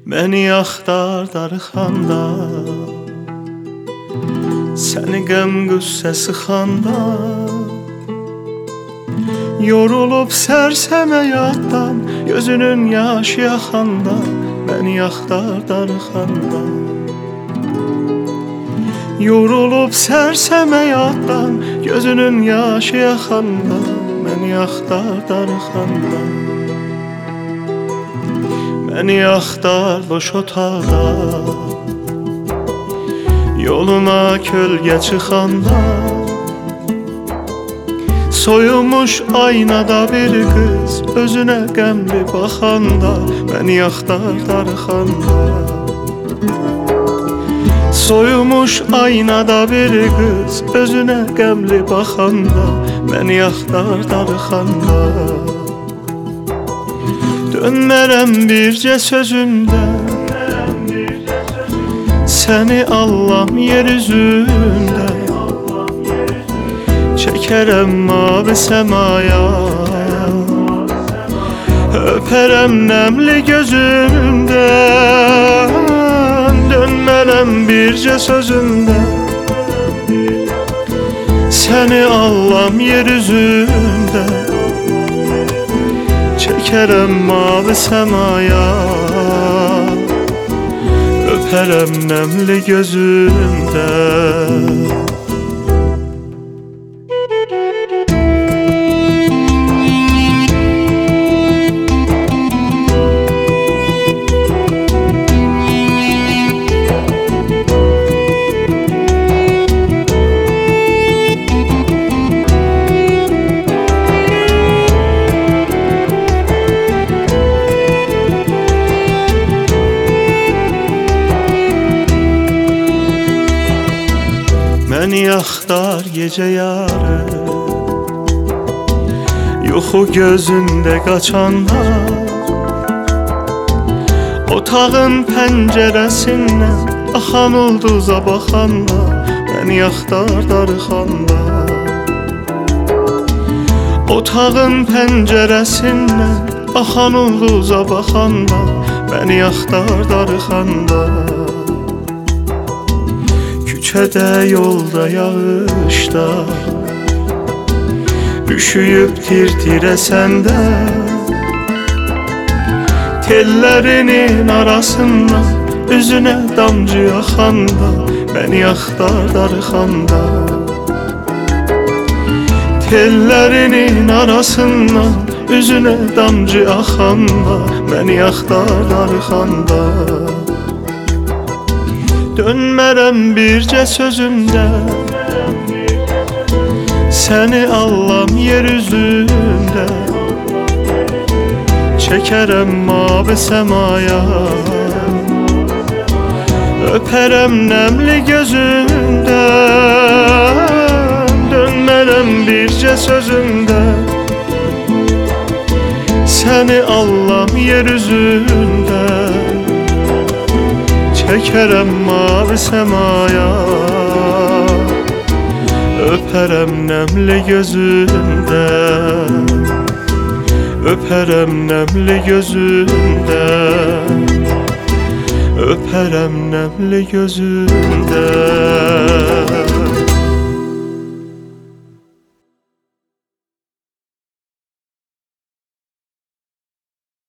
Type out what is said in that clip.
Məni axtar darıxanda, səni qəm qüssəsi xanda, yorulub sərsəm həyatdan, gözünün yaşı yaxanda, məni axtar darıxanda. Yorulub sərsəm həyatdan, gözünün yaşı yaxanda, məni axtar darıxanda. Məni axtar boş otaqda, yoluna kölgə çıxanda, soyumuş aynada bir qız özünə qəmli baxanda, məni axtar darıxanda. Soyumuş aynada bir qız özünə qəmli baxanda, məni axtar darıxanda. Dönmərəm bircə sözündə, səni allam yer üzündə, çəkərəm mavi səmaya, öpərəm nəmli gözündən. Dönmərəm bircə sözündə, səni allam yer üzündə, çəkərəm mavi səmaya, öpərəm nəmli gözündə. Məni axtar gecə yarı, yuxu gözündə qaçanda, otağın pəncərəsindən axan ulduza baxanda, məni axtar darıxanda. Otağın pəncərəsindən axan ulduza baxanda, məni axtar darıxanda. Küçədə, yolda, yağışda, üşüyüb tir-tirə səndə, tellərinin arasından üzünə damcı axanda, məni axtar darıxanda. Tellərinin arasından üzünə damcı axanda, məni axtar darıxanda. Dönmərəm bircə sözündə, səni allam yer üzündə, çəkərəm mavi səmaya, öpərəm nəmli gözündən. Dönmərəm bircə sözündə, səni allam yer üzündə, çəkərəm mavi səmaya, öpərəm nəmli gözündə, öpərəm nəmli gözündə, öpərəm nəmli gözündə.